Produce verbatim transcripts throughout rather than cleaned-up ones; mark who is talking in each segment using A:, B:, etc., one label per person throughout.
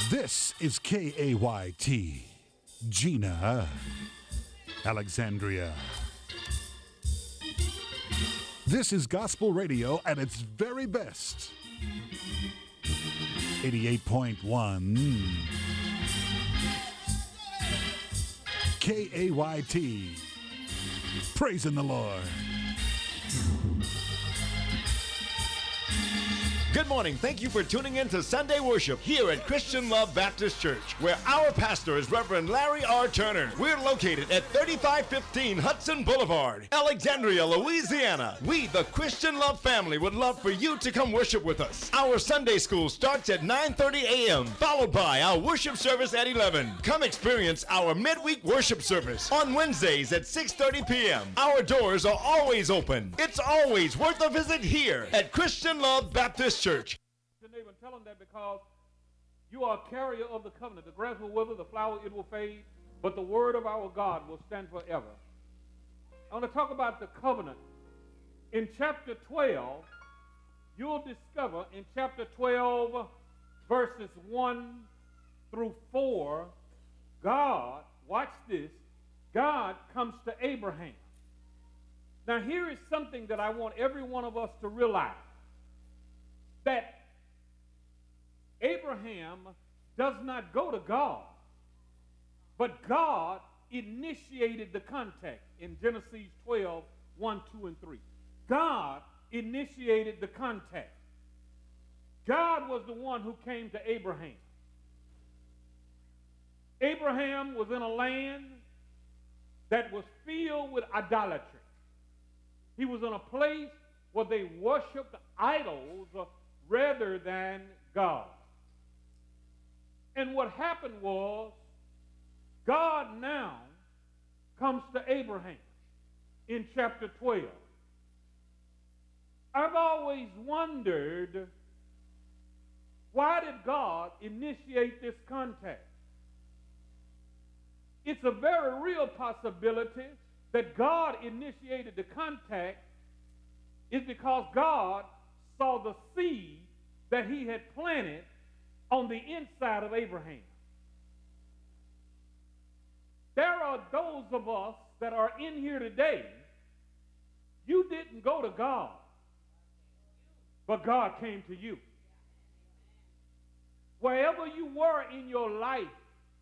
A: This is K A Y T, Gina, Alexandria. This is gospel radio at its very best. eighty-eight point one K A Y T, praising the Lord.
B: Good morning. Thank you for tuning in to Sunday Worship here at Christian Love Baptist Church, where our pastor is Reverend Larry R. Turner. We're located at thirty-five fifteen Hudson Boulevard, Alexandria, Louisiana. We, the Christian Love family, would love for you to come worship with us. Our Sunday school starts at nine thirty a.m., followed by our worship service at eleven. Come experience our midweek worship service on Wednesdays at six thirty p.m. Our doors are always open. It's always worth a visit here at Christian Love Baptist Church.
C: Your neighbor, tell them that because you are a carrier of the covenant. The grass will wither, the flower it will fade, but the word of our God will stand forever. I want to talk about the covenant. In chapter twelve, you'll discover in chapter twelve, verses one through four, God, watch this, God comes to Abraham. Now here is something that I want every one of us to realize. That Abraham does not go to God, but God initiated the contact in Genesis twelve, one, two, and three. God initiated the contact. God was the one who came to Abraham. Abraham was in a land that was filled with idolatry. He was in a place where they worshiped idols rather than God. And what happened was, God now comes to Abraham in chapter twelve. I've always wondered, why did God initiate this contact? It's a very real possibility that God initiated the contact is because God saw the seed that he had planted on the inside of Abraham. There are those of us that are in here today, you didn't go to God, but God came to you. Wherever you were in your life,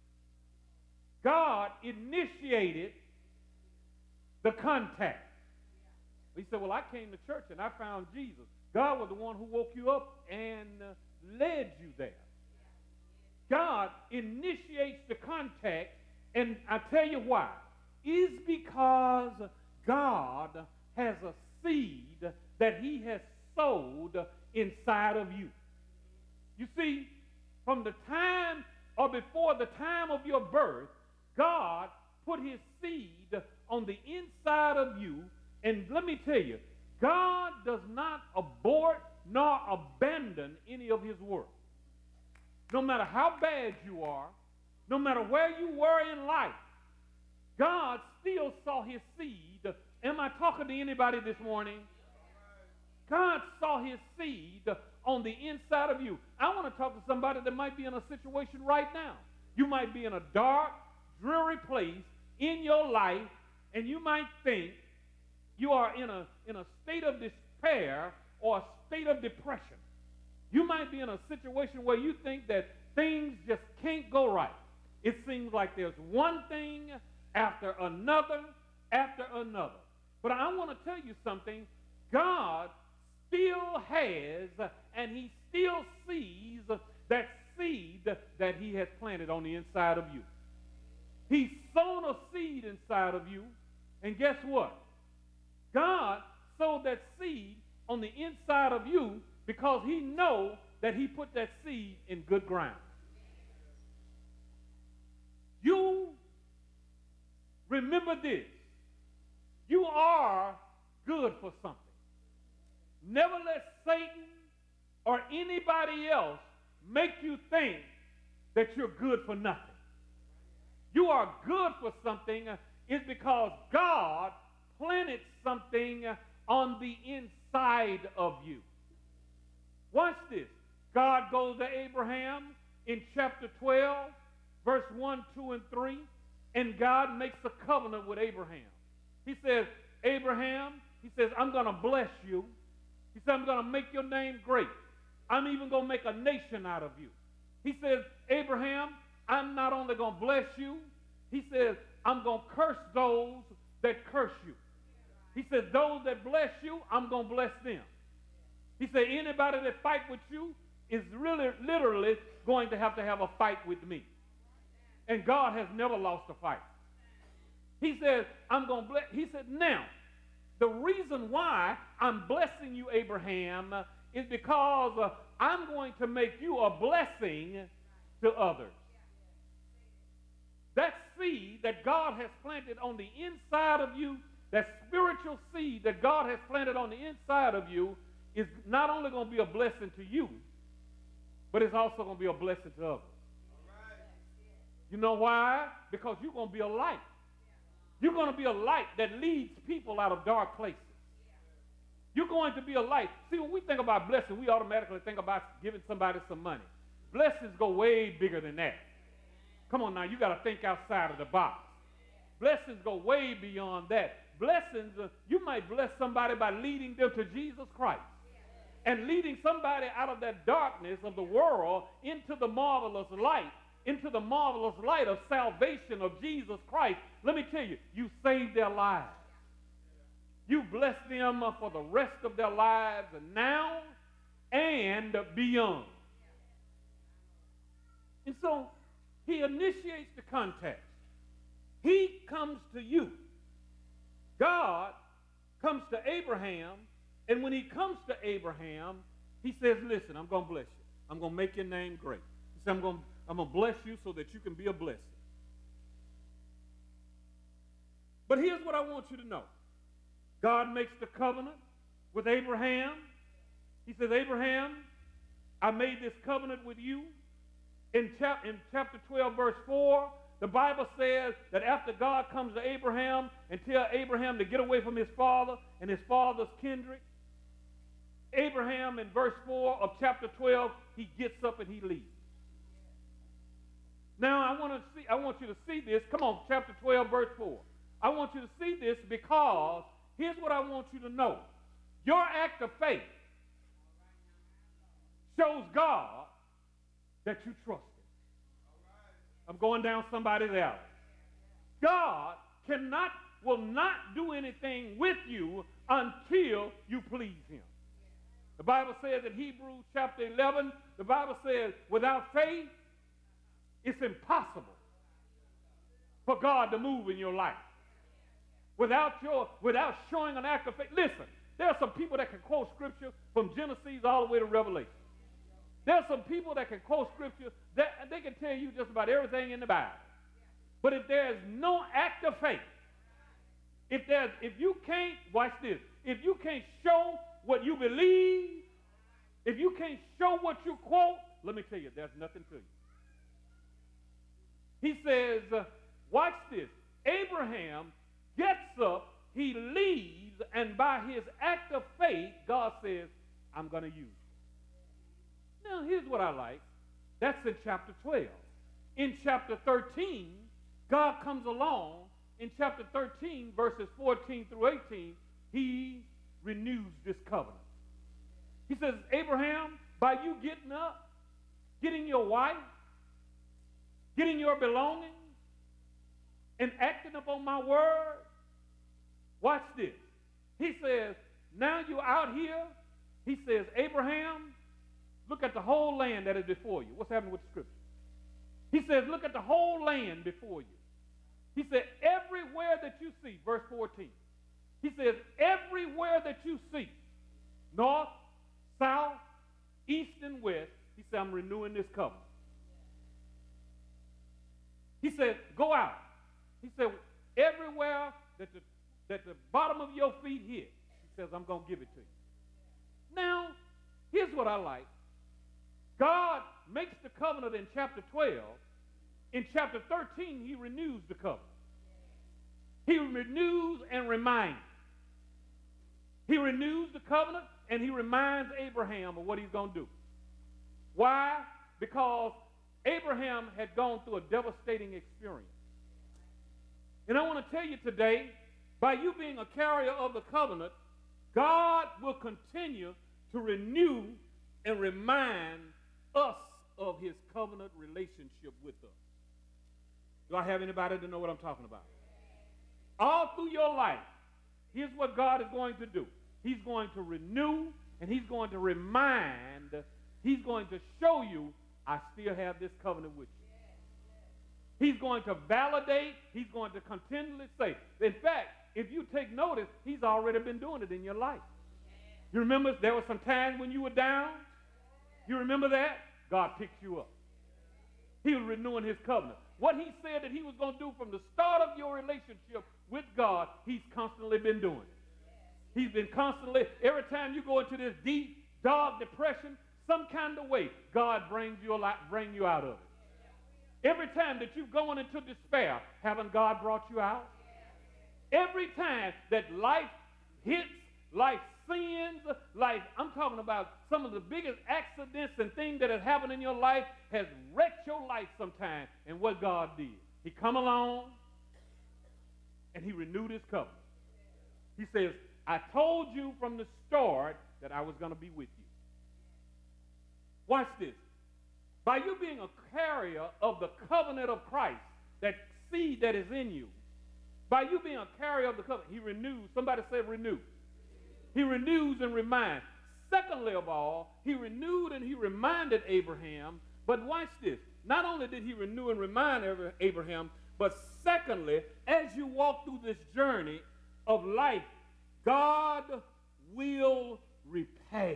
C: God initiated the contact. He said, well, I came to church and I found Jesus. God was the one who woke you up and uh, led you there. God initiates the contact, and I tell you why. It's because God has a seed that he has sowed inside of you. You see, from the time or before the time of your birth, God put his seed on the inside of you. And let me tell you, God does not abort nor abandon any of his work. No matter how bad you are, no matter where you were in life, God still saw his seed. Am I talking to anybody this morning? God saw his seed on the inside of you. I want to talk to somebody that might be in a situation right now. You might be in a dark, dreary place in your life, and you might think you are in a, in a state of despair or a state of depression. You might be in a situation where you think that things just can't go right. It seems like there's one thing after another after another. But I want to tell you something. God still has and he still sees that seed that he has planted on the inside of you. He's sown a seed inside of you, and guess what? God sowed that seed on the inside of you because he knows that he put that seed in good ground. You remember this. You are good for something. Never let Satan or anybody else make you think that you're good for nothing. You are good for something is because God planted something on the inside of you. Watch this. God goes to Abraham in chapter twelve, verse one, two, and three, and God makes a covenant with Abraham. He says, Abraham, he says, I'm going to bless you. He said, I'm going to make your name great. I'm even going to make a nation out of you. He says, Abraham, I'm not only going to bless you, he says, I'm going to curse those that curse you. He says, those that bless you, I'm going to bless them. He said, anybody that fight with you is really, literally going to have to have a fight with me. And God has never lost a fight. He said, I'm going to bless. He said, now, the reason why I'm blessing you, Abraham, is because uh, I'm going to make you a blessing to others. That seed that God has planted on the inside of you, that spiritual seed that God has planted on the inside of you, is not only going to be a blessing to you, but it's also going to be a blessing to others. You know why? Because you're going to be a light. You're going to be a light that leads people out of dark places. You're going to be a light. See, when we think about blessing, we automatically think about giving somebody some money. Blessings go way bigger than that. Come on now, you got to think outside of the box. Blessings go way beyond that. Blessings, uh, you might bless somebody by leading them to Jesus Christ. And leading somebody out of that darkness of the world into the marvelous light, into the marvelous light of salvation of Jesus Christ. Let me tell you, you saved their lives. You bless them for the rest of their lives now and beyond. And so he initiates the contact. He comes to you. God comes to Abraham, and when he comes to Abraham, he says, listen, I'm going to bless you. I'm going to make your name great. He said, I'm going to, I'm going to bless you so that you can be a blessing. But here's what I want you to know. God makes the covenant with Abraham. He says, Abraham, I made this covenant with you. In, chap- in chapter twelve, verse four, the Bible says that after God comes to Abraham and tells Abraham to get away from his father and his father's kindred, Abraham in verse four of chapter twelve, he gets up and he leaves. Now I want to see, I want you to see this. Come on, chapter twelve, verse four. I want you to see this because here's what I want you to know. Your act of faith shows God that you trust him. I'm going down somebody's alley. God cannot, will not do anything with you until you please him. The Bible says in Hebrews chapter eleven, the Bible says, without faith, it's impossible for God to move in your life. Without your, without showing an act of faith. Listen, there are some people that can quote scripture from Genesis all the way to Revelation. There are some people that can quote scripture that they can tell you just about everything in the Bible. But if there is no act of faith, if there's, if you can't, watch this, if you can't show what you believe, if you can't show what you quote, let me tell you, there's nothing to you. He says, uh, watch this, Abraham gets up, he leaves, and by his act of faith, God says, I'm going to use you. Now, here's what I like. That's in chapter twelve. In chapter thirteen, God comes along. In chapter thirteen, verses fourteen through eighteen, he renews this covenant. He says, Abraham, by you getting up, getting your wife, getting your belongings, and acting upon my word, watch this. He says, now you're out here. He says, Abraham, look at the whole land that is before you. What's happening with the scripture? He says, look at the whole land before you. He said, everywhere that you see, verse fourteen, he says, everywhere that you see, north, south, east, and west, he said, I'm renewing this covenant. He said, go out. He said, everywhere that the, that the bottom of your feet hit, he says, I'm going to give it to you. Now, here's what I like. God makes the covenant in chapter twelve. In chapter thirteen, he renews the covenant. He renews and reminds. He renews the covenant and he reminds Abraham of what he's going to do. Why? Because Abraham had gone through a devastating experience. And I want to tell you today, by you being a carrier of the covenant, God will continue to renew and remind us of his covenant relationship with us. Do I have anybody to know what I'm talking about? All through your life, here's what God is going to do. He's going to renew, and he's going to remind, he's going to show you, I still have this covenant with you. He's going to validate, he's going to continually say. In fact, if you take notice, he's already been doing it in your life. You remember there were some times when you were down? You remember that? God picked you up. He was renewing his covenant. What he said that he was going to do from the start of your relationship with God, he's constantly been doing it. He's been constantly, every time you go into this deep, dark depression, some kind of way, God brings you a lot, bring you out of it. Every time that you've gone into despair, haven't God brought you out? Every time that life hits, life sins, life, I'm talking about some of the biggest accidents and things that have happened in your life has wrecked your life sometime. And what God did, he come along and he renewed his covenant. He says, I told you from the start that I was going to be with you. Watch this. By you being a carrier of the covenant of Christ, that seed that is in you, by you being a carrier of the covenant, he renews. Somebody say renew. He renews and reminds. Secondly of all, he renewed and he reminded Abraham. But watch this. Not only did he renew and remind Abraham, but secondly, as you walk through this journey of life, God will repair.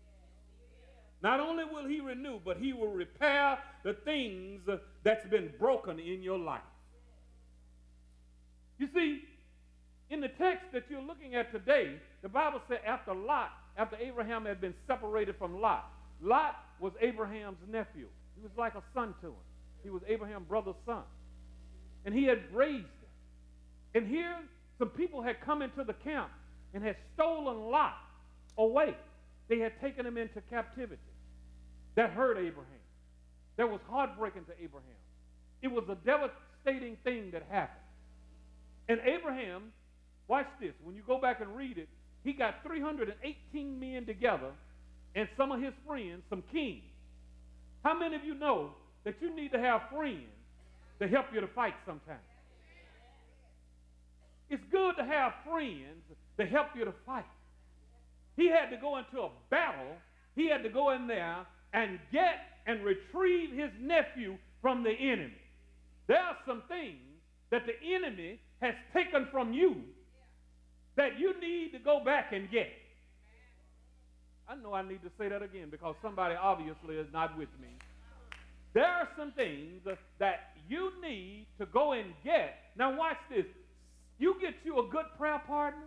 C: Not only will he renew, but he will repair the things that's been broken in your life. You see, in the text that you're looking at today, the Bible said after Lot, after Abraham had been separated from Lot, Lot was Abraham's nephew. He was like a son to him. He was Abraham's brother's son. And he had raised him. And here, some people had come into the camp and had stolen Lot away. They had taken him into captivity. That hurt Abraham. That was heartbreaking to Abraham. It was a devastating thing that happened. And Abraham, watch this, when you go back and read it, he got three hundred eighteen men together and some of his friends, some kings. How many of you know that you need to have friends to help you to fight sometimes? It's good to have friends to help you to fight. He had to go into a battle. He had to go in there and get and retrieve his nephew from the enemy. There are some things that the enemy has taken from you that you need to go back and get. I know I need to say that again because somebody obviously is not with me. There are some things that you need to go and get. Now watch this. You get you a good prayer partner,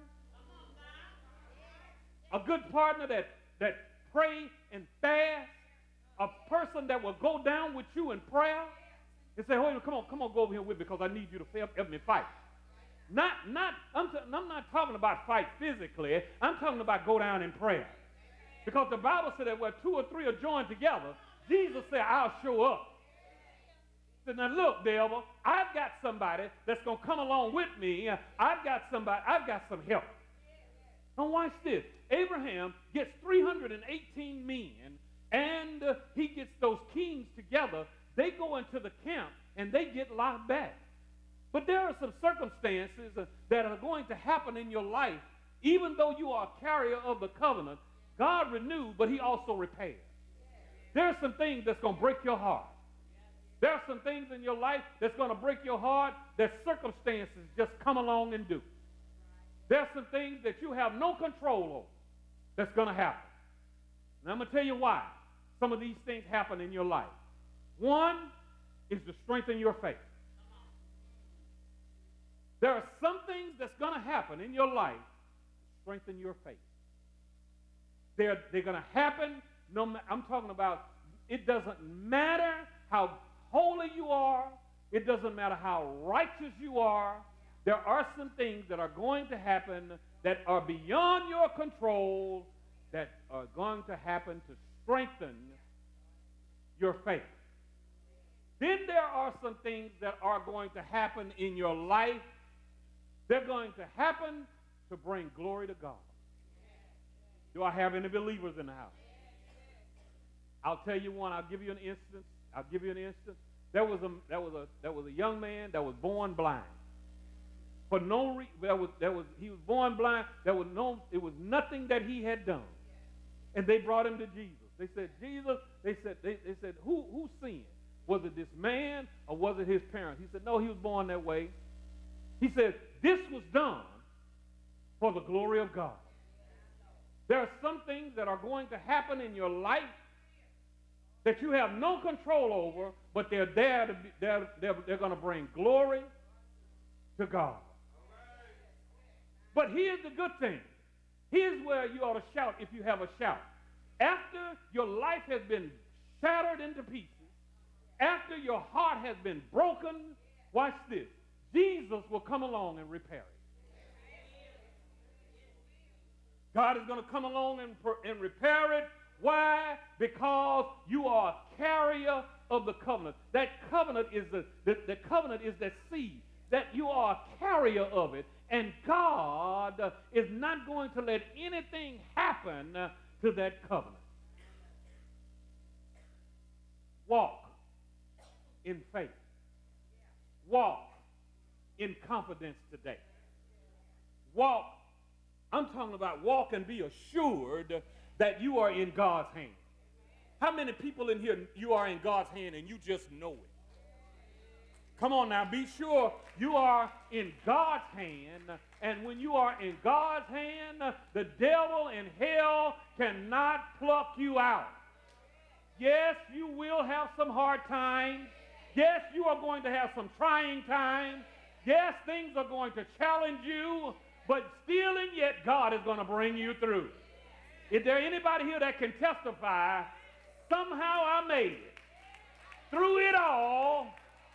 C: a good partner that, that pray and fast, a person that will go down with you in prayer and say, "Hold on, come on, come on, go over here with me because I need you to help, help me fight." Not, not, I'm, t- I'm not talking about fight physically. I'm talking about go down in prayer. Because the Bible said that where two or three are joined together, Jesus said, I'll show up. He said, now look, devil, I've got somebody that's going to come along with me. I've got somebody, I've got some help. Now watch this. Abraham gets three hundred eighteen men, and uh, he gets those kings together. They go into the camp, and they get locked back. But there are some circumstances uh, that are going to happen in your life, even though you are a carrier of the covenant. God renewed, but he also repaired. There are some things that's going to break your heart. There are some things in your life that's going to break your heart that circumstances just come along and do. There are some things that you have no control over that's going to happen. And I'm going to tell you why some of these things happen in your life. One is to strengthen your faith. There are some things that's going to happen in your life to strengthen your faith. They're, they're going to happen. No, I'm talking about it doesn't matter how holy you are. It doesn't matter how righteous you are. There are some things that are going to happen that are beyond your control that are going to happen to strengthen your faith. Then there are some things that are going to happen in your life. They're going to happen to bring glory to God. Do I have any believers in the house? I'll tell you one. I'll give you an instance. I'll give you an instance. There was a there was a there was a young man that was born blind. For no reason, there was there was he was born blind. There was no it was nothing that he had done, and they brought him to Jesus. They said, Jesus. They said they, they said who who sinned? Was it this man or was it his parents? He said, no, he was born that way. He said, this was done for the glory of God. There are some things that are going to happen in your life that you have no control over, but they're there to be, they're, they're, they're going to bring glory to God. But here's the good thing. Here's where you ought to shout if you have a shout. After your life has been shattered into pieces, after your heart has been broken, watch this. Jesus will come along and repair it. God is going to come along and, and repair it. Why? Because you are a carrier of the covenant. That covenant is the, the, the covenant is that seed. That you are a carrier of it. And God uh, is not going to let anything happen uh, to that covenant. Walk in faith. Walk in confidence today. Walk. I'm talking about walk and be assured that you are in God's hand. How many people in here, you are in God's hand and you just know it? Come on now, be sure you are in God's hand, and when you are in God's hand, the devil and hell cannot pluck you out. Yes, you will have some hard times. Yes, you are going to have some trying times. Yes, things are going to challenge you, but still and yet God is going to bring you through. Is there anybody here that can testify, somehow I made it? Through it all,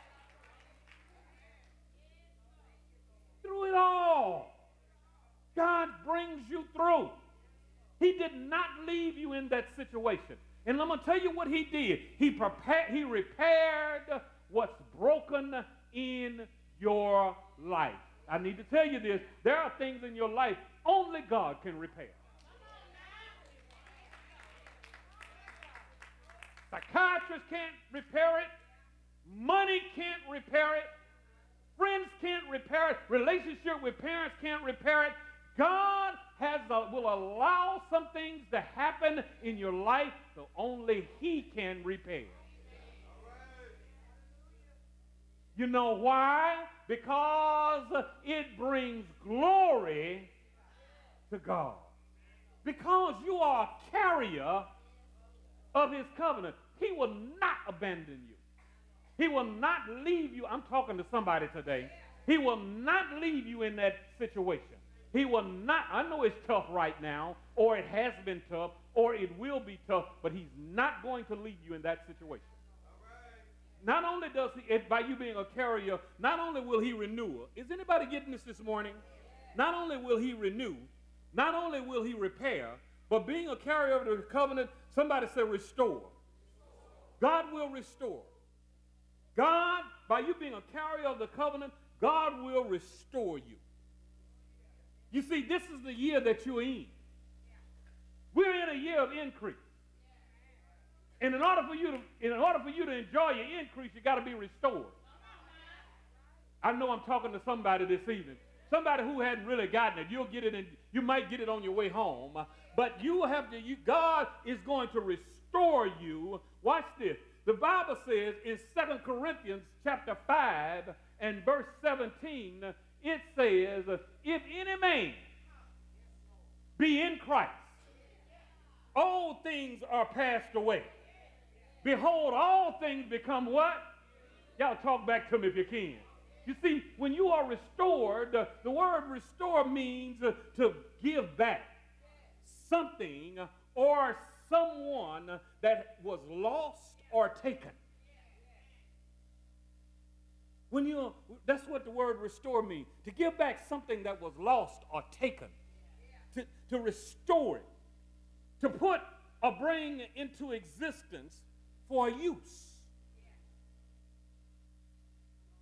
C: through it all, God brings you through. He did not leave you in that situation. And I'm going to tell you what he did. He prepared, he repaired what's broken in your life. I need to tell you this. There are things in your life only God can repair. Psychiatrists can't repair it. Money can't repair it. Friends can't repair it. Relationship with parents can't repair it. God has a, will allow some things to happen in your life so only he can repair. You know why? Because it brings glory to God. Because you are a carrier of his covenant. He will not abandon you. He will not leave you. I'm talking to somebody today. He will not leave you in that situation. He will not. I know it's tough right now, or it has been tough, or it will be tough, but he's not going to leave you in that situation. Not only does he, if by you being a carrier, not only will he renew. Is anybody getting this this morning? Not only will he renew, not only will he repair, but being a carrier of the covenant, somebody say restore. God will restore. God, by you being a carrier of the covenant, God will restore you. You see, this is the year that you're in. We're in a year of increase. And in order for you to, in order for you to enjoy your increase, you got to be restored. I know I'm talking to somebody this evening. Somebody who hadn't really gotten it. You'll get it, and you might get it on your way home. But you have to. You, God is going to restore you. Watch this. The Bible says in Second Corinthians chapter five and verse seventeen, it says, "If any man be in Christ, all things are passed away. Behold, all things become what?" Y'all talk back to me if you can. You see, when you are restored, uh, the word restore means uh, to give back something or someone that was lost or taken. When you, that's what the word restore means. To give back something that was lost or taken. To, to restore it. To put or bring into existence for use.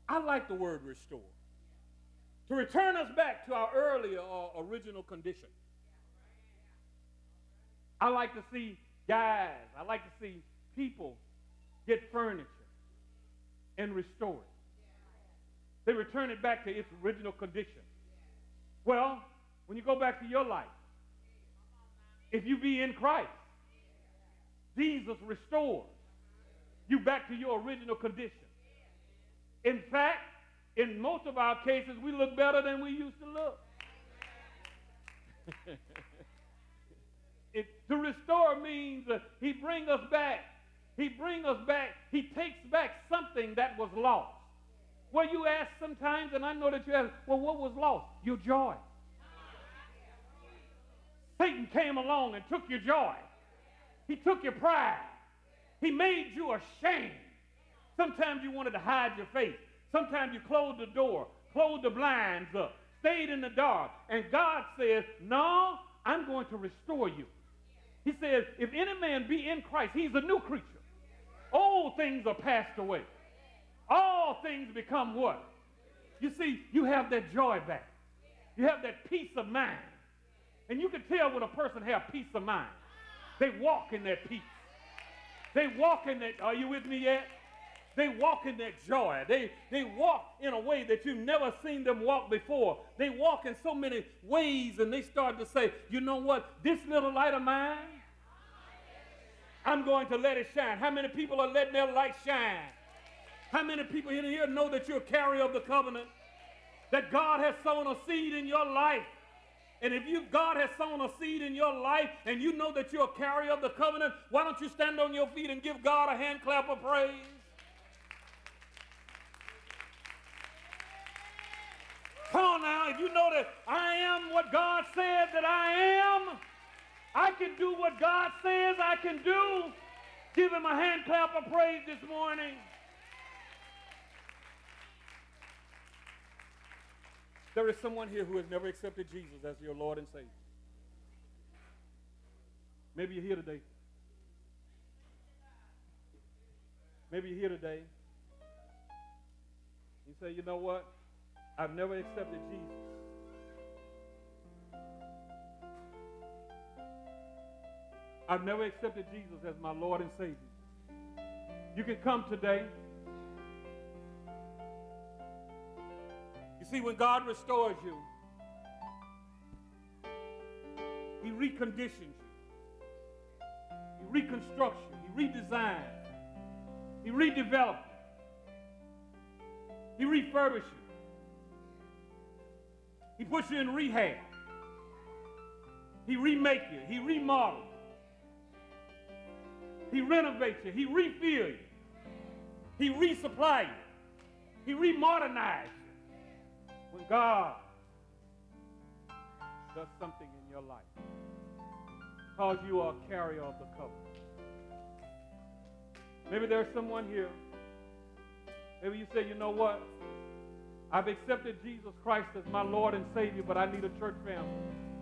C: I like the word restore. To return us back to our earlier or original condition. I like to see guys, I like to see people get furniture and restore it. They return it back to its original condition. Well, when you go back to your life, if you be in Christ, Jesus restores you back to your original condition. In fact, in most of our cases, we look better than we used to look. It, to restore means uh, he brings us back. He brings us back. He takes back something that was lost. Well, you ask sometimes, and I know that you ask, well, what was lost? Your joy. Satan came along and took your joy. He took your pride. He made you ashamed. Sometimes you wanted to hide your face. Sometimes you closed the door, closed the blinds up, stayed in the dark. And God says, no, I'm going to restore you. He says, if any man be in Christ, he's a new creature. Old things are passed away. All things become what? You see, you have that joy back. You have that peace of mind. And you can tell when a person has peace of mind. They walk in that peace. They walk in that, are you with me yet? They walk in that joy. They, they walk in a way that you've never seen them walk before. They walk in so many ways, and they start to say, you know what? This little light of mine, I'm going to let it shine. How many people are letting their light shine? How many people in here know that you're a carrier of the covenant? That God has sown a seed in your life. And if you, God has sown a seed in your life and you know that you're a carrier of the covenant, why don't you stand on your feet and give God a hand clap of praise? Come on now, if you know that I am what God said that I am, I can do what God says I can do. Give him a hand clap of praise this morning. There is someone here who has never accepted Jesus as your Lord and Savior. Maybe you're here today. Maybe you're here today. You say, you know what? I've never accepted Jesus. I've never accepted Jesus as my Lord and Savior. You can come today. You see, when God restores you, he reconditions you. He reconstructs you. He redesigns. He redevelops you. He refurbishes you. He puts you in rehab. He remakes you. He remodels. He renovates you. He refills you. He resupplies you. He remodernizes you. When God does something in your life, because you are a carrier of the covenant. Maybe there's someone here. Maybe you say, you know what? I've accepted Jesus Christ as my Lord and Savior, but I need a church family.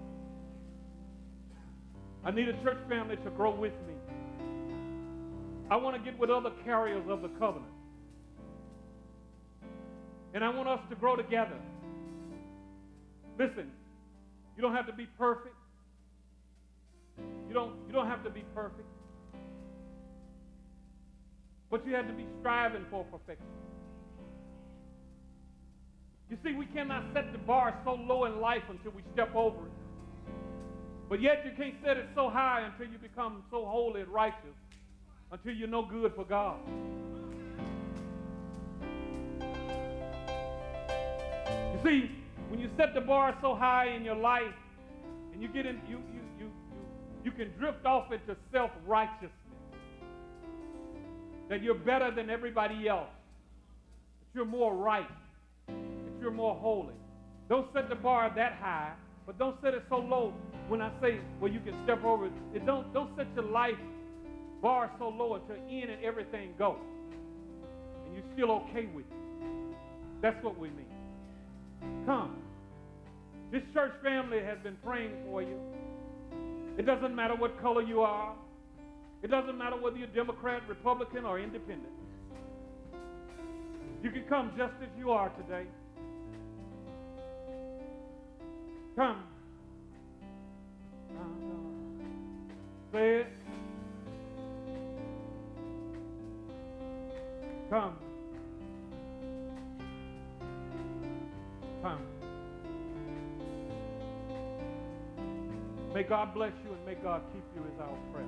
C: I need a church family to grow with me. I want to get with other carriers of the covenant. And I want us to grow together. Listen, you don't have to be perfect. You don't, you don't have to be perfect. But you have to be striving for perfection. You see, we cannot set the bar so low in life until we step over it. But yet you can't set it so high until you become so holy and righteous, until you're no good for God. You see, when you set the bar so high in your life, and you get in, you you you you, you can drift off into self-righteousness. That you're better than everybody else. That you're more right. That you're more holy. Don't set the bar that high, but don't set it so low. When I say, well, you can step over it, it don't don't set your life bar so low until in and everything goes. And you're still okay with it. That's what we mean. Come. This church family has been praying for you. It doesn't matter what color you are. It doesn't matter whether you're Democrat, Republican, or Independent. You can come just as you are today. Come. Say it. Come. Come. May God bless you and may God keep you is our prayer.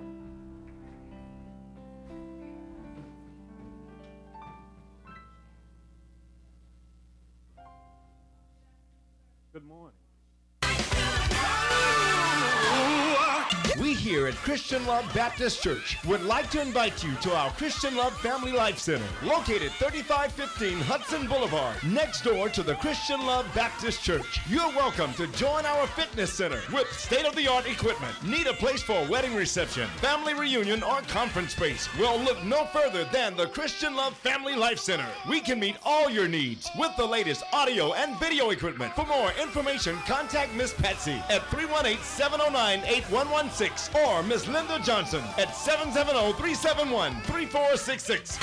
C: Good morning.
B: We here at Christian Love Baptist Church would like to invite you to our Christian Love Family Life Center, located thirty-five fifteen Hudson Boulevard, next door to the Christian Love Baptist Church. You're welcome to join our fitness center with state-of-the-art equipment. Need a place for a wedding reception, family reunion, or conference space? Well, look no further than the Christian Love Family Life Center. We can meet all your needs with the latest audio and video equipment. For more information, contact Miss Patsy at three one eight, seven oh nine, eight one one six or Miss Linda Johnson at seven seven zero, three seven one, three four six six.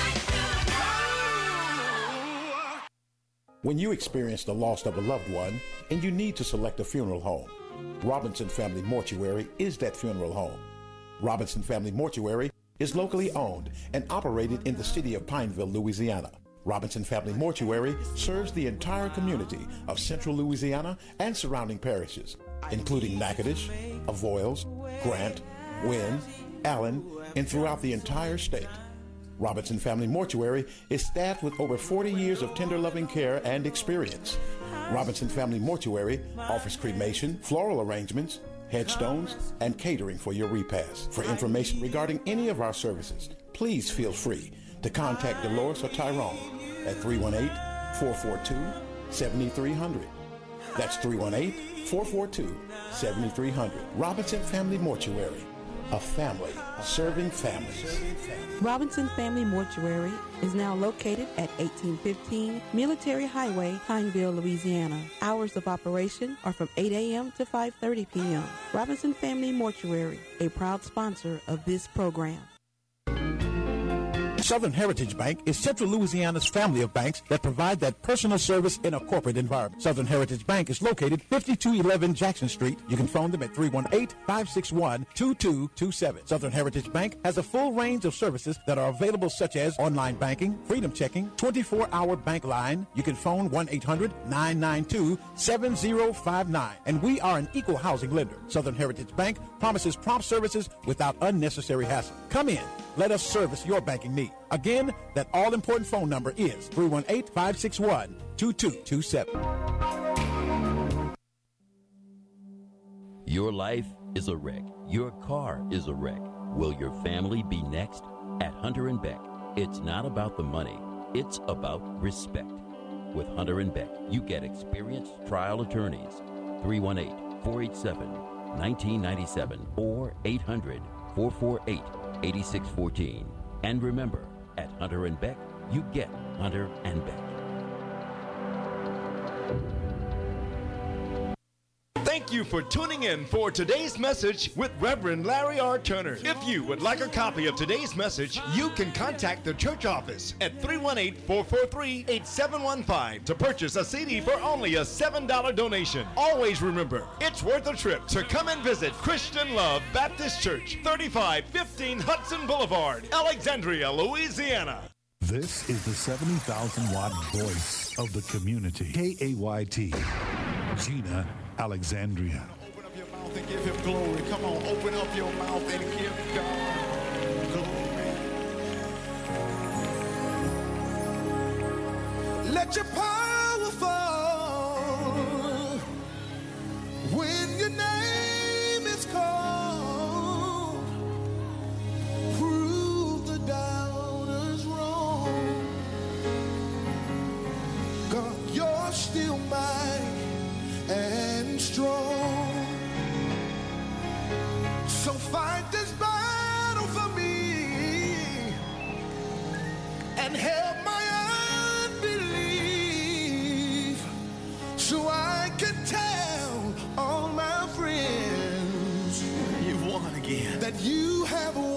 D: When you experience the loss of a loved one and you need to select a funeral home, Robinson Family Mortuary is that funeral home. Robinson Family Mortuary is locally owned and operated in the city of Pineville, Louisiana. Robinson Family Mortuary serves the entire community of central Louisiana and surrounding parishes, including Natchitoches, Avoyelles, Grant, Wynne, Allen, and throughout the entire state. Robinson Family Mortuary is staffed with over forty years of tender loving care and experience. Robinson Family Mortuary offers cremation, floral arrangements, headstones, and catering for your repast. For information regarding any of our services, please feel free to contact Dolores or Tyrone at three one eight, four four two, seven three zero zero. That's three one eight, four four two, seven three zero zero. Robinson Family Mortuary, a family serving families.
E: Robinson Family Mortuary is now located at eighteen fifteen Military Highway, Pineville, Louisiana. Hours of operation are from eight a.m. to five thirty p.m. Robinson Family Mortuary, a proud sponsor of this program.
F: Southern Heritage Bank is Central Louisiana's family of banks that provide that personal service in a corporate environment. Southern Heritage Bank is located fifty-two eleven Jackson Street. You can phone them at three one eight, five six one, two two two seven. Southern Heritage Bank has a full range of services that are available, such as online banking, freedom checking, twenty-four hour bank line. You can phone one eight hundred, nine nine two, seven zero five nine. And we are an equal housing lender. Southern Heritage Bank promises prompt services without unnecessary hassle. Come in. Let us service your banking need. Again, that all-important phone number is three one eight, five six one, two two two seven.
G: Your life is a wreck. Your car is a wreck. Will your family be next? At Hunter and Beck, it's not about the money. It's about respect. With Hunter and Beck, you get experienced trial attorneys. three one eight, four eight seven, one nine nine seven or eight hundred, four four eight, eight six one four. And remember, at Hunter and Beck, you get Hunter and Beck.
B: Thank you for tuning in for today's message with Reverend Larry R. Turner. If you would like a copy of today's message, you can contact the church office at three one eight, four four three, eight seven one five to purchase a C D for only a seven dollar donation. Always remember, it's worth a trip to come and visit Christian Love Baptist Church, thirty-five fifteen Hudson Boulevard, Alexandria, Louisiana.
A: This is the seventy thousand watt voice of the community. K A Y T, Gina, Alexandria.
H: Open up your mouth and give him glory. Come on, open up your mouth and give God glory. Let your power fall when your name is called. Prove the doubters wrong. God, you're still mighty and strong. So fight this battle for me and help my unbelief, so I can tell all my friends you've won again, that you have won.